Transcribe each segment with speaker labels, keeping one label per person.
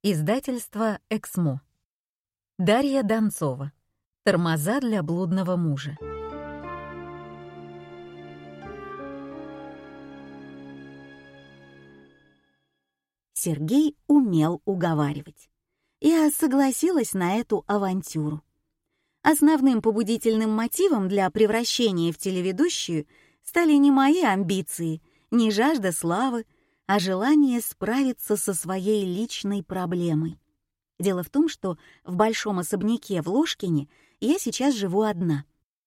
Speaker 1: Издательство «Эксмо». Дарья Донцова. «Тормоза для блудного мужа».
Speaker 2: Сергей умел уговаривать. Я согласилась на эту авантюру. Основным побудительным мотивом для превращения в телеведущую стали не мои амбиции, не жажда славы, а желание справиться со своей личной проблемой. Дело в том, что в большом особняке в Ложкине я сейчас живу одна.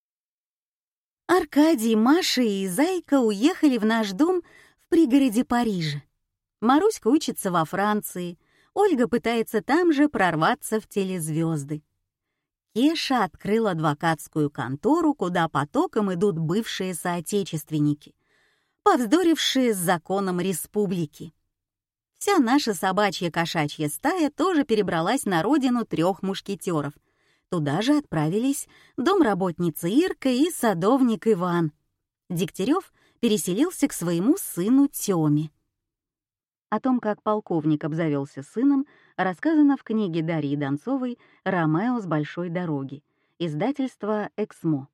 Speaker 2: Аркадий, Маша и Зайка уехали в наш дом в пригороде Парижа. Маруська учится во Франции, Ольга пытается там же прорваться в телезвезды. Кеша открыл адвокатскую контору, куда потоком идут бывшие соотечественники, повздорившие с законом республики. Вся наша собачья-кошачья стая тоже перебралась на родину трех мушкетеров. Туда же отправились домработница Ирка и садовник Иван. Дегтярев переселился к своему сыну Тёме. О том, как полковник обзавелся сыном, рассказано в книге Дарьи Донцовой «Ромео с большой дороги», издательство «Эксмо».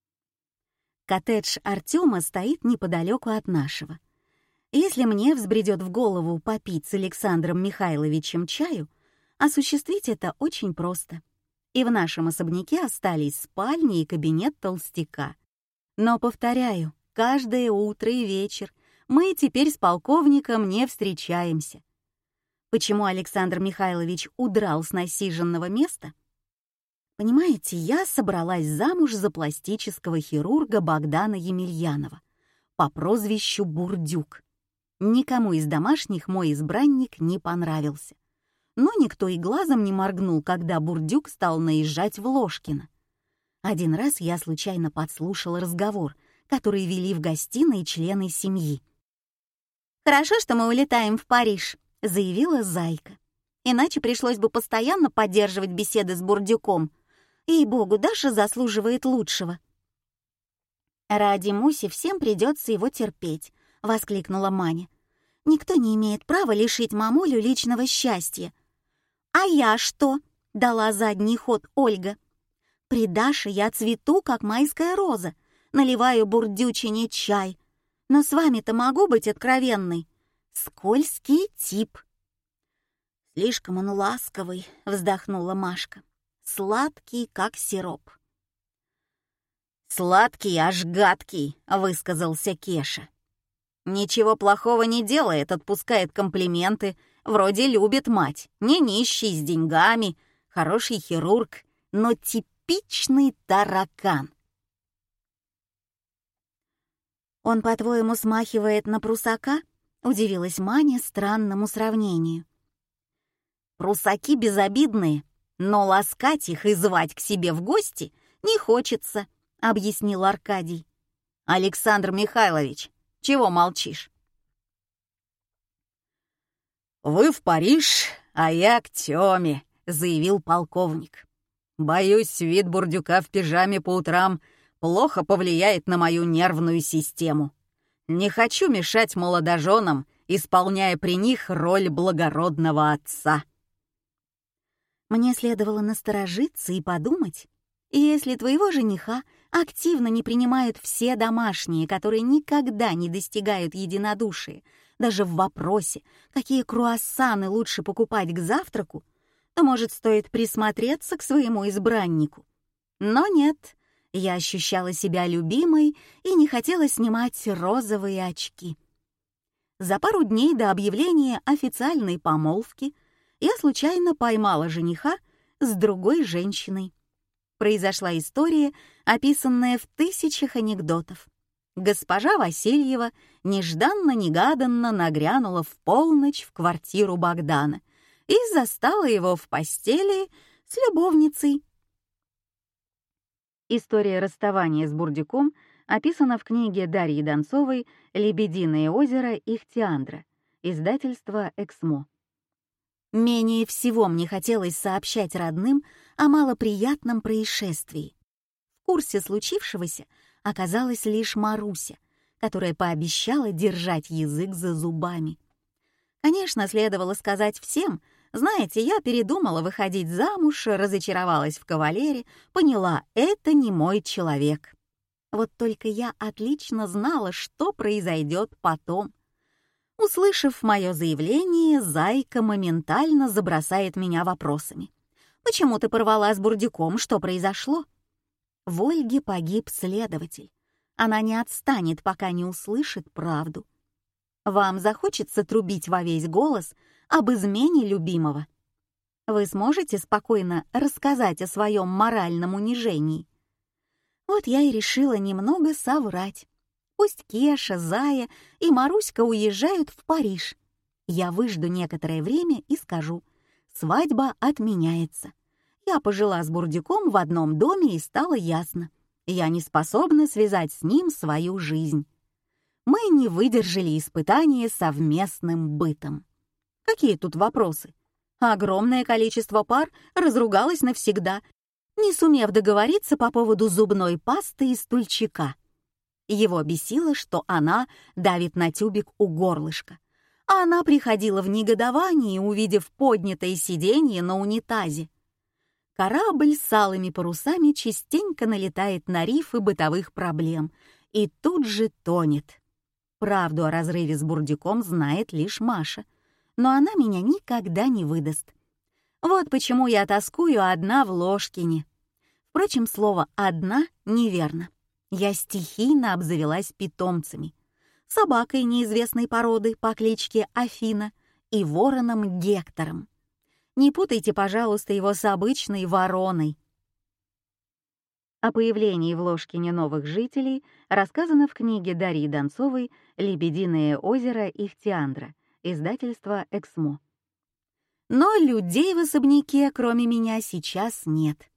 Speaker 2: Коттедж Артёма стоит неподалеку от нашего. Если мне взбредет в голову попить с Александром Михайловичем чаю, осуществить это очень просто. И в нашем особняке остались спальня и кабинет толстяка. Но, повторяю, каждое утро и вечер мы теперь с полковником не встречаемся. Почему Александр Михайлович удрал с насиженного места? Понимаете, я собралась замуж за пластического хирурга Богдана Емельянова по прозвищу Бурдюк. Никому из домашних мой избранник не понравился. Но никто и глазом не моргнул, когда Бурдюк стал наезжать в Ложкино. Один раз я случайно подслушала разговор, который вели в гостиной члены семьи. «Хорошо, что мы улетаем в Париж», — заявила Зайка. «Иначе пришлось бы постоянно поддерживать беседы с Бурдюком. Ей-богу, Даша заслуживает лучшего». «Ради Муси всем придется его терпеть», — воскликнула Маня. «Никто не имеет права лишить мамулю личного счастья». «А я что?» — дала задний ход Ольга. «При Даше я цвету, как майская роза, наливаю бурдючине чай. Но с вами-то могу быть откровенной. Скользкий тип». «Слишком он ласковый», — вздохнула Машка. «Сладкий, как сироп». «Сладкий, аж гадкий», — высказался Кеша. «Ничего плохого не делает, отпускает комплименты, вроде любит мать, не нищий, с деньгами, хороший хирург, но типичный таракан». «Он, по-твоему, смахивает на прусака?» — удивилась Маня странному сравнению. «Прусаки безобидные, но ласкать их и звать к себе в гости не хочется», — объяснил Аркадий. «Александр Михайлович, чего молчишь?» «Вы в Париж, а я к Тёме», — заявил полковник. «Боюсь, вид Бурдюка в пижаме по утрам плохо повлияет на мою нервную систему. Не хочу мешать молодоженам, исполняя при них роль благородного отца». Мне следовало насторожиться и подумать, если твоего жениха активно не принимают все домашние, которые никогда не достигают единодушия, даже в вопросе, какие круассаны лучше покупать к завтраку, то, может, стоит присмотреться к своему избраннику. Но нет, я ощущала себя любимой и не хотела снимать розовые очки. За пару дней до объявления официальной помолвки я случайно поймала жениха с другой женщиной. Произошла история, описанная в тысячах анекдотов. Госпожа Васильева нежданно-негаданно нагрянула в полночь в квартиру Богдана и застала его в постели с любовницей. История расставания с Бурдюком описана в книге Дарьи Донцовой «Лебединое озеро Ихтиандра», издательство «Эксмо». Менее всего мне хотелось сообщать родным о малоприятном происшествии. В курсе случившегося оказалась лишь Маруся, которая пообещала держать язык за зубами. Конечно, следовало сказать всем, Знаете, я передумала выходить замуж, разочаровалась в кавалере, поняла, это не мой человек. Вот только я отлично знала, что произойдет потом. Услышав мое заявление, зайка моментально забросает меня вопросами. «Почему ты порвала с бурдюком? Что произошло?» В Ольге погиб следователь. Она не отстанет, пока не услышит правду. Вам захочется трубить во весь голос об измене любимого? Вы сможете спокойно рассказать о своем моральном унижении? Вот я и решила немного соврать. Пусть Кеша, Зая и Маруська уезжают в Париж. Я выжду некоторое время и скажу: свадьба отменяется. Я пожила с бурдюком в одном доме, и стало ясно: я не способна связать с ним свою жизнь. Мы не выдержали испытания совместным бытом. Какие тут вопросы? Огромное количество пар разругалось навсегда, не сумев договориться по поводу зубной пасты и стульчика. Его бесило, что она давит на тюбик у горлышка, а она приходила в негодование, увидев поднятое сиденье на унитазе. Корабль с алыми парусами частенько налетает на рифы бытовых проблем и тут же тонет. Правду о разрыве с бурдюком знает лишь Маша, но она меня никогда не выдаст. Вот почему я тоскую одна в Ложкине. Впрочем, слово «одна» неверно. Я стихийно обзавелась питомцами: собакой неизвестной породы по кличке Афина и вороном Гектором. Не путайте, пожалуйста, его с обычной вороной. О появлении в Ложкине новых жителей рассказано в книге Дарьи Донцовой «Лебединое озеро Ихтиандра», издательство «Эксмо». Но людей в особняке, кроме меня, сейчас нет.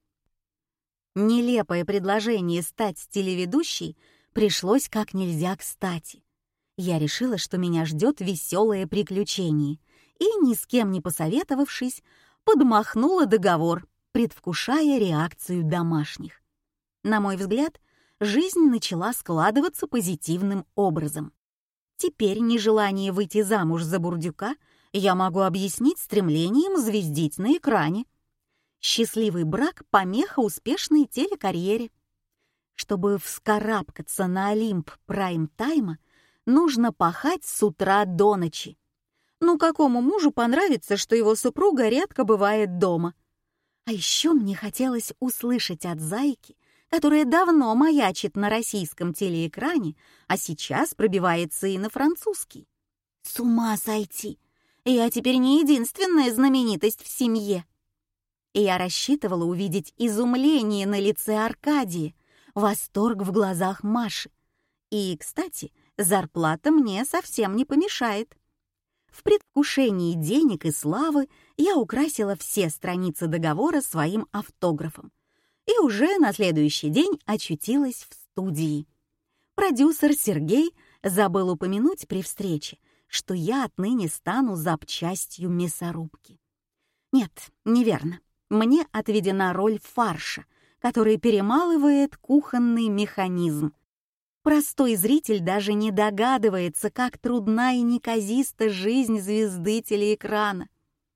Speaker 2: Нелепое предложение стать телеведущей пришлось как нельзя кстати. Я решила, что меня ждет веселое приключение, и, ни с кем не посоветовавшись, подмахнула договор, предвкушая реакцию домашних. На мой взгляд, жизнь начала складываться позитивным образом. Теперь нежелание выйти замуж за бурдюка я могу объяснить стремлением звездить на экране. Счастливый брак — помеха успешной телекарьере. Чтобы вскарабкаться на Олимп прайм-тайма, нужно пахать с утра до ночи. Ну какому мужу понравится, что его супруга редко бывает дома? А еще мне хотелось услышать от зайки, которая давно маячит на российском телеэкране, а сейчас пробивается и на французский. С ума сойти! Я теперь не единственная знаменитость в семье. И я рассчитывала увидеть изумление на лице Аркадия, восторг в глазах Маши. И, кстати, зарплата мне совсем не помешает. В предвкушении денег и славы я украсила все страницы договора своим автографом и уже на следующий день очутилась в студии. Продюсер Сергей забыл упомянуть при встрече, что я отныне стану запчастью мясорубки. Нет, неверно. Мне отведена роль фарша, который перемалывает кухонный механизм. Простой зритель даже не догадывается, как трудна и неказиста жизнь звезды телеэкрана.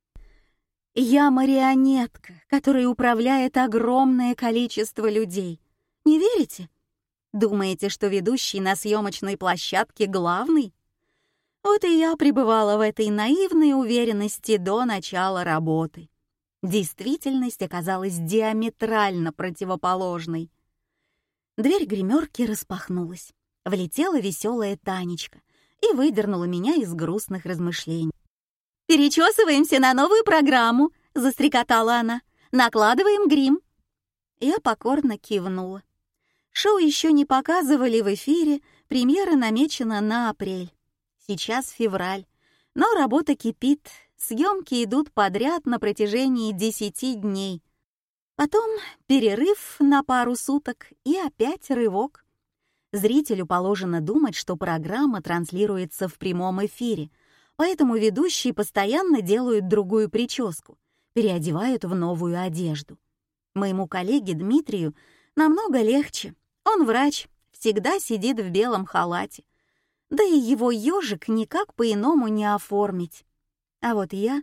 Speaker 2: Я марионетка, которая управляет огромное количество людей. Не верите? Думаете, что ведущий на съемочной площадке главный? Вот и я пребывала в этой наивной уверенности до начала работы. Действительность оказалась диаметрально противоположной. Дверь гримерки распахнулась. Влетела веселая Танечка и выдернула меня из грустных размышлений. «Перечесываемся на новую программу», — застрекотала она. «Накладываем грим». Я покорно кивнула. Шоу еще не показывали в эфире, премьера намечена на апрель. Сейчас февраль, но работа кипит, съемки идут подряд на протяжении 10 дней. Потом перерыв на пару суток и опять рывок. Зрителю положено думать, что программа транслируется в прямом эфире, поэтому ведущие постоянно делают другую прическу, переодевают в новую одежду. Моему коллеге Дмитрию намного легче. Он врач, всегда сидит в белом халате. Да и его ежик никак по-иному не оформить. А вот я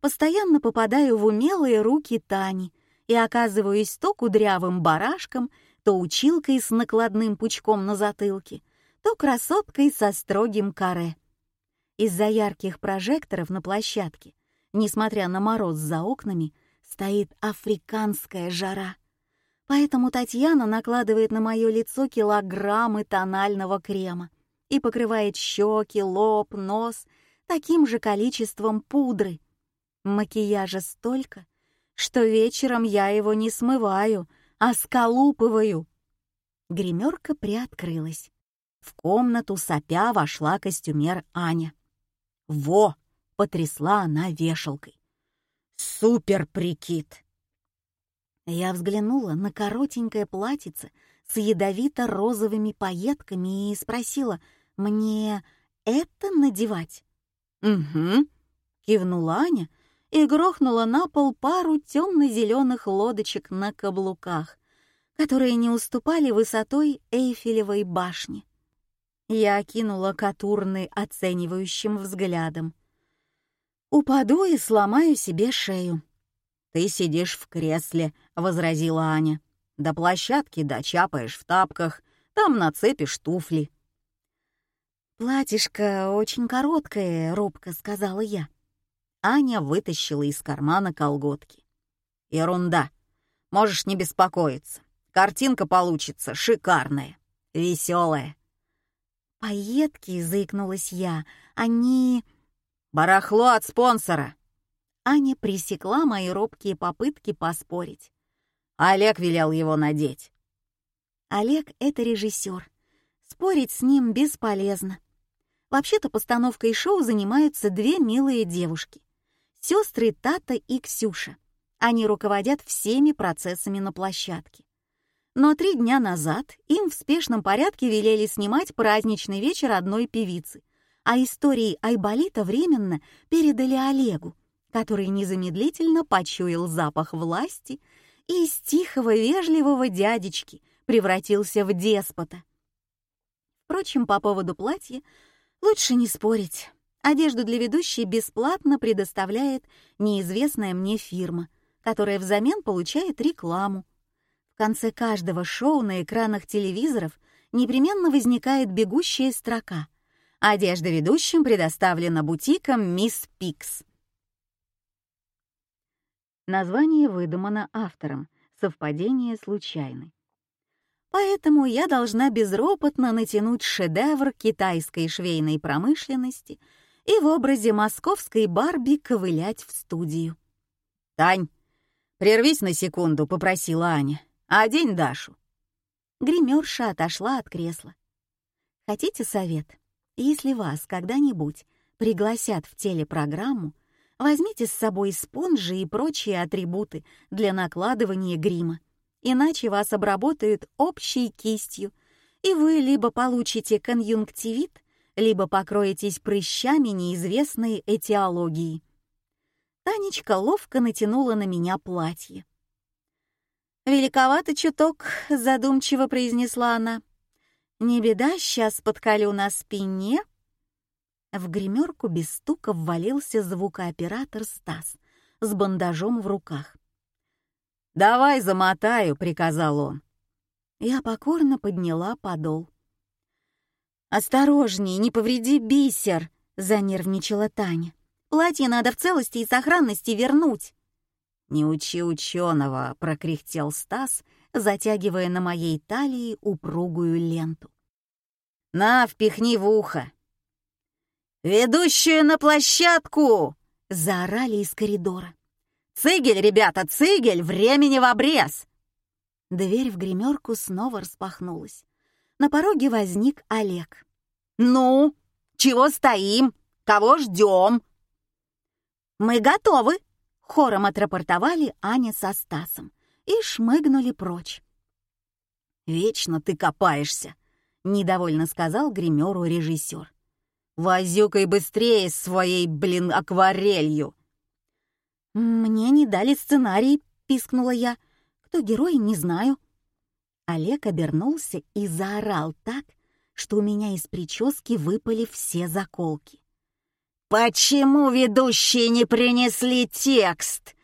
Speaker 2: постоянно попадаю в умелые руки Тани и оказываюсь то кудрявым барашком, то училкой с накладным пучком на затылке, то красоткой со строгим каре. Из-за ярких прожекторов на площадке, несмотря на мороз за окнами, стоит африканская жара. Поэтому Татьяна накладывает на мое лицо килограммы тонального крема и покрывает щеки, лоб, нос таким же количеством пудры. Макияжа столько, что вечером я его не смываю, а сколупываю. Гримерка приоткрылась. В комнату сопя вошла костюмер Аня. «Во!» — потрясла она вешалкой. «Супер прикид!» Я взглянула на коротенькое платьице с ядовито-розовыми пайетками и спросила: «Мне это надевать?» «Угу», — кивнула Аня и грохнула на пол пару темно-зеленых лодочек на каблуках, которые не уступали высотой Эйфелевой башни. Я окинула Катурны оценивающим взглядом. «Упаду и сломаю себе шею». «Ты сидишь в кресле», — возразила Аня. «До площадки дочапаешь в тапках, там нацепишь туфли». «Платьишко очень короткое», — робко сказала я.
Speaker 1: Аня вытащила из кармана колготки. «Ерунда. Можешь не беспокоиться. Картинка получится шикарная, веселая».
Speaker 2: «Пайетки», — заикнулась я, — «они...»
Speaker 1: «Барахло от спонсора».
Speaker 2: Аня пресекла мои робкие попытки поспорить.
Speaker 1: Олег велел его надеть.
Speaker 2: Олег — это режиссер. Спорить с ним бесполезно. Вообще-то постановкой шоу занимаются две милые девушки. Сестры Тата и Ксюша. Они руководят всеми процессами на площадке. Но 3 дня назад им в спешном порядке велели снимать праздничный вечер одной певицы, а истории Айболита временно передали Олегу, который незамедлительно почуял запах власти и из тихого, вежливого дядечки превратился в деспота. Впрочем, по поводу платья лучше не спорить. Одежду для ведущей бесплатно предоставляет неизвестная мне фирма, которая взамен получает рекламу. В конце каждого шоу на экранах телевизоров непременно возникает бегущая строка: «Одежда ведущим предоставлена бутиком Мисс Пикс». Название выдумано автором, совпадение случайны. Поэтому я должна безропотно натянуть шедевр китайской швейной промышленности и в образе московской Барби ковылять в студию.
Speaker 1: «Тань, прервись на секунду», — попросила Аня. «Одень Дашу».
Speaker 2: Гримерша отошла от кресла. Хотите совет? Если вас когда-нибудь пригласят в телепрограмму, возьмите с собой спонжи и прочие атрибуты для накладывания грима, иначе вас обработают общей кистью, и вы либо получите конъюнктивит, либо покроетесь прыщами неизвестной этиологии. Танечка ловко натянула на меня платье. «Великовато чуток», — задумчиво произнесла она. «Не беда, сейчас подколю на спине». В гримерку без стука ввалился звукооператор Стас с бандажом в руках.
Speaker 1: «Давай замотаю», — приказал он.
Speaker 2: Я покорно подняла подол. «Осторожней, не повреди бисер», — занервничала Таня. «Платье надо в целости и сохранности вернуть».
Speaker 1: «Не учи ученого», — прокряхтел Стас, затягивая на моей талии упругую ленту. «На, впихни в ухо». «Ведущую на площадку!» — заорали из коридора. «Цигель, ребята, цигель! Времени в обрез!»
Speaker 2: Дверь в гримерку снова распахнулась. На пороге возник Олег.
Speaker 1: «Ну, чего стоим? Кого ждем?»
Speaker 2: «Мы готовы!» — хором отрапортовали Аня со Стасом и шмыгнули прочь.
Speaker 1: «Вечно ты копаешься», — недовольно сказал гримеру режиссер. «Возюкай быстрее своей, акварелью!»
Speaker 2: «Мне не дали сценарий», — пискнула я. «Кто герой, не знаю». Олег обернулся и заорал так, что у меня из прически выпали все заколки.
Speaker 1: «Почему ведущие не принесли текст?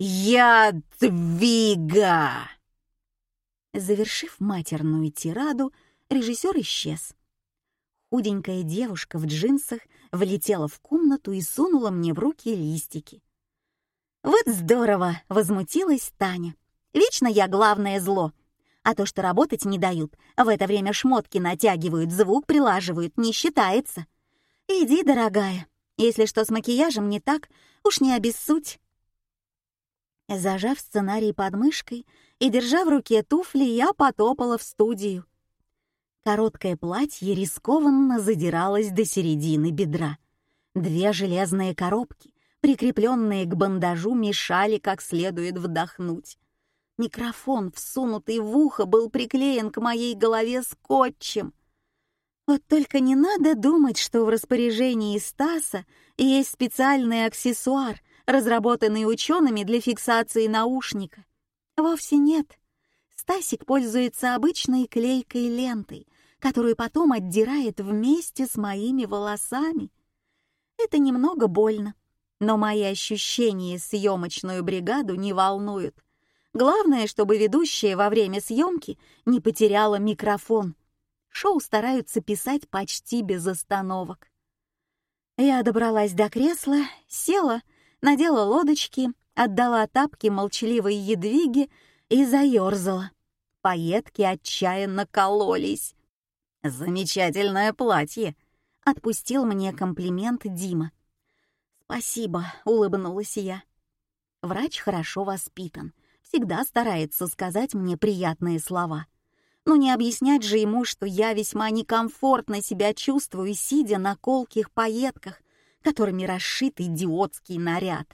Speaker 1: Ядвига!»
Speaker 2: Завершив матерную тираду, режиссер исчез. Худенькая девушка в джинсах влетела в комнату и сунула мне в руки листики. «Вот здорово!» — возмутилась Таня. «Вечно я главное зло. А то, что работать не дают, в это время шмотки натягивают, звук прилаживают, не считается. Иди, дорогая, если что с макияжем не так, уж не обессудь». Зажав сценарий под мышкой и держа в руке туфли, я потопала в студию. Короткое платье рискованно задиралось до середины бедра. 2 железные коробки, прикрепленные к бандажу, мешали как следует вдохнуть. Микрофон, всунутый в ухо, был приклеен к моей голове скотчем. Вот только не надо думать, что в распоряжении Стаса есть специальный аксессуар, разработанный учеными для фиксации наушника. Вовсе нет. Стасик пользуется обычной клейкой лентой, которую потом отдирает вместе с моими волосами. Это немного больно, но мои ощущения съемочную бригаду не волнуют. Главное, чтобы ведущая во время съемки не потеряла микрофон. Шоу стараются писать почти без остановок. Я добралась до кресла, села, надела лодочки, отдала тапки молчаливой Ядвиге и заёрзала. Пайетки отчаянно кололись.
Speaker 1: «Замечательное платье!»
Speaker 2: — отпустил мне комплимент Дима. «Спасибо», — улыбнулась я. Врач хорошо воспитан, всегда старается сказать мне приятные слова. Но не объяснять же ему, что я весьма некомфортно себя чувствую, сидя на колких пайетках, которыми расшит идиотский наряд.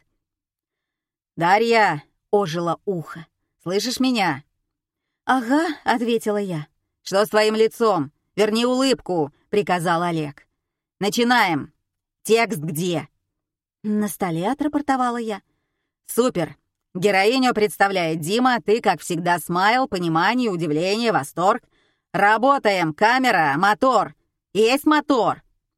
Speaker 1: «Дарья!» — ожило ухо. «Слышишь меня?»
Speaker 2: «Ага», — ответила я.
Speaker 1: «Что с твоим лицом? Верни улыбку», — приказал Олег. «Начинаем. Текст где?»
Speaker 2: «На столе», — отрапортовала я.
Speaker 1: «Супер. Героиню представляет Дима. Ты, как всегда, смайл, понимание, удивление, восторг. Работаем. Камера, мотор. Есть мотор».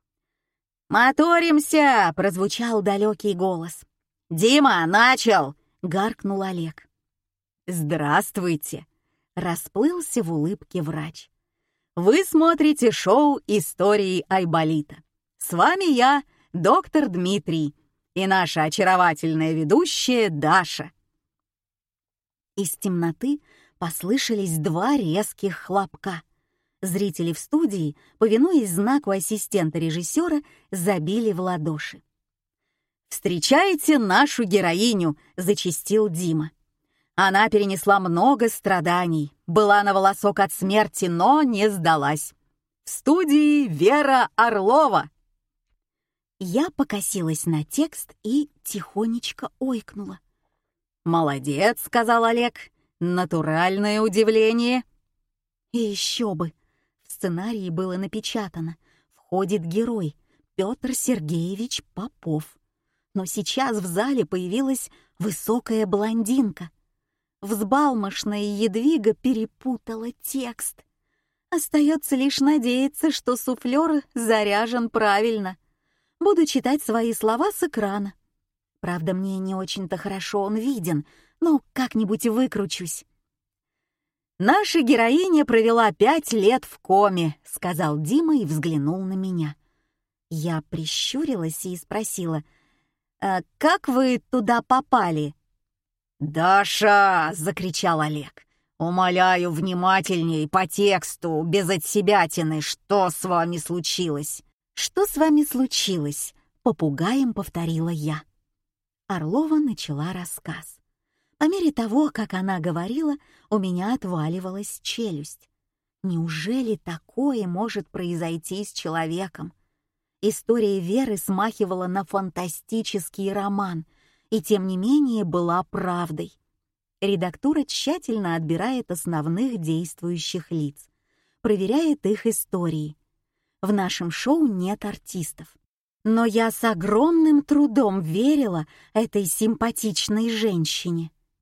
Speaker 1: «Моторимся!» — прозвучал далекий голос. «Дима, начал!» — гаркнул Олег. «Здравствуйте!» — расплылся в улыбке врач. «Вы смотрите шоу «Истории Айболита». С вами я, доктор Дмитрий, и наша очаровательная ведущая Даша». Из темноты послышались 2 резких хлопка. Зрители в студии, повинуясь знаку ассистента режиссера, забили в ладоши. «Встречайте нашу героиню!» — зачастил Дима. Она перенесла много страданий, была на волосок от смерти, но не сдалась. В студии Вера Орлова. Я покосилась на текст и тихонечко ойкнула. «Молодец», — сказал Олег, — «натуральное удивление». И еще бы, в сценарии было напечатано: входит герой Петр Сергеевич Попов. Но сейчас в зале появилась высокая блондинка. Взбалмошная Ядвига перепутала текст. Остается лишь надеяться, что суфлер заряжен правильно. Буду читать свои слова с экрана. Правда, мне не очень-то хорошо он виден, но как-нибудь выкручусь. «Наша героиня провела 5 лет в коме», — сказал Дима и взглянул на меня. Я прищурилась и спросила: «Как вы туда попали?» «Даша!» — закричал Олег. «Умоляю, внимательней, по тексту, без отсебятины. Что с вами случилось?» «Что с вами случилось?» — попугаем повторила я. Орлова начала рассказ. По мере того, как она говорила, у меня отваливалась челюсть. Неужели такое может произойти с человеком? История Веры смахивала на фантастический роман, и тем не менее была правдой. Редактура тщательно отбирает основных действующих лиц, проверяет их истории. В нашем шоу нет артистов. Но я с огромным трудом верила этой симпатичной женщине.